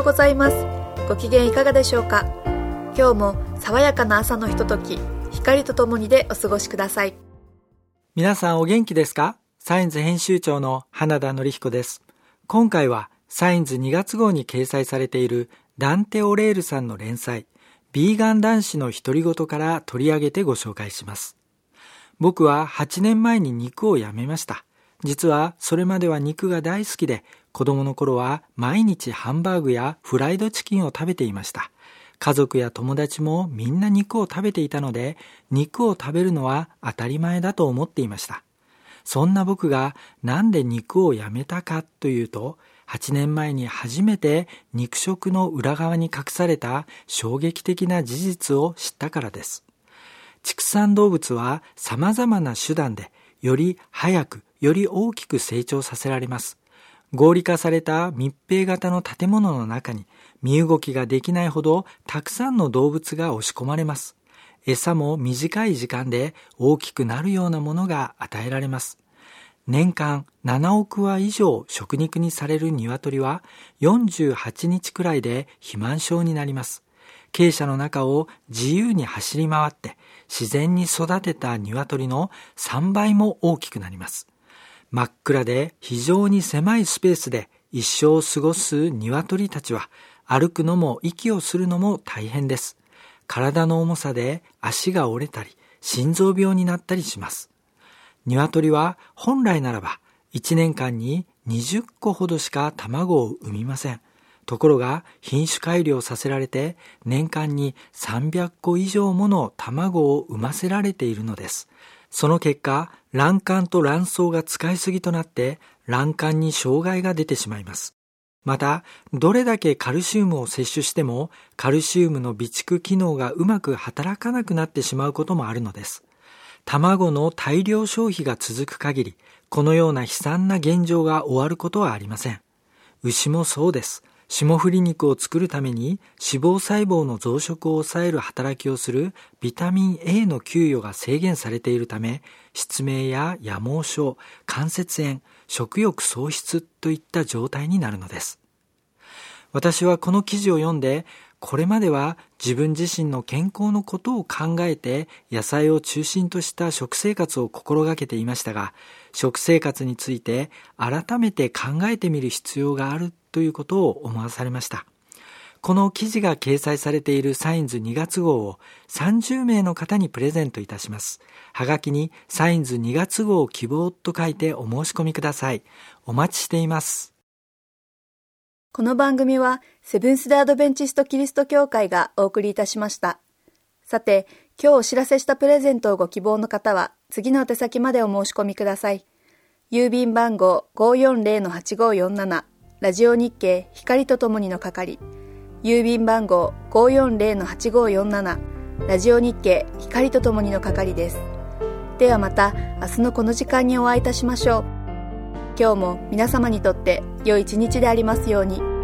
ございます。ご機嫌いかがでしょうか。今日も爽やかな朝のひととき、光とともにでお過ごしください。 皆さんお元気ですか？サインズ編集長の花田典彦です。今回はサインズ2月号に掲載されているダンテ・オレールさんの連載、ビーガン男子の独り言から取り上げてご紹介します。僕は8年前に肉をやめました。実はそれまでは肉が大好きで、子供の頃は毎日ハンバーグやフライドチキンを食べていました。家族や友達もみんな肉を食べていたので、肉を食べるのは当たり前だと思っていました。そんな僕がなんで肉をやめたかというと、8年前に初めて肉食の裏側に隠された衝撃的な事実を知ったからです。畜産動物は様々な手段でより早く、より大きく成長させられます。合理化された密閉型の建物の中に身動きができないほどたくさんの動物が押し込まれます。餌も短い時間で大きくなるようなものが与えられます。年間7億羽以上食肉にされる鶏は48日くらいで肥満症になります。鶏舎の中を自由に走り回って自然に育てた鶏の3倍も大きくなります。真っ暗で非常に狭いスペースで一生を過ごす鶏たちは歩くのも息をするのも大変です。体の重さで足が折れたり心臓病になったりします。鶏は本来ならば1年間に20個ほどしか卵を産みません。ところが品種改良させられて年間に300個以上もの卵を産ませられているのです。その結果、卵管と卵巣が使いすぎとなって卵管に障害が出てしまいます。また、どれだけカルシウムを摂取してもカルシウムの備蓄機能がうまく働かなくなってしまうこともあるのです。卵の大量消費が続く限り、このような悲惨な現状が終わることはありません。牛もそうです。霜降り肉を作るために脂肪細胞の増殖を抑える働きをするビタミン A の給与が制限されているため、失明や夜盲症、関節炎、食欲喪失といった状態になるのです。私はこの記事を読んで、これまでは自分自身の健康のことを考えて野菜を中心とした食生活を心がけていましたが、食生活について改めて考えてみる必要があるということを思わされました。この記事が掲載されているサインズ2月号を30名の方にプレゼントいたします。はがきにサインズ2月号希望と書いてお申し込みください。お待ちしています。 この番組はセブンス・デ・アドベンチスト・キリスト教会がお送りいたしました。さて、今日お知らせしたプレゼントをご希望の方は次の宛先までお申し込みください。郵便番号 540-8547 ラジオ日経光とともにの係。郵便番号 540-8547 ラジオ日経光とともにの係です。ではまた明日のこの時間にお会いいたしましょう。今日も皆様にとって良い一日でありますように。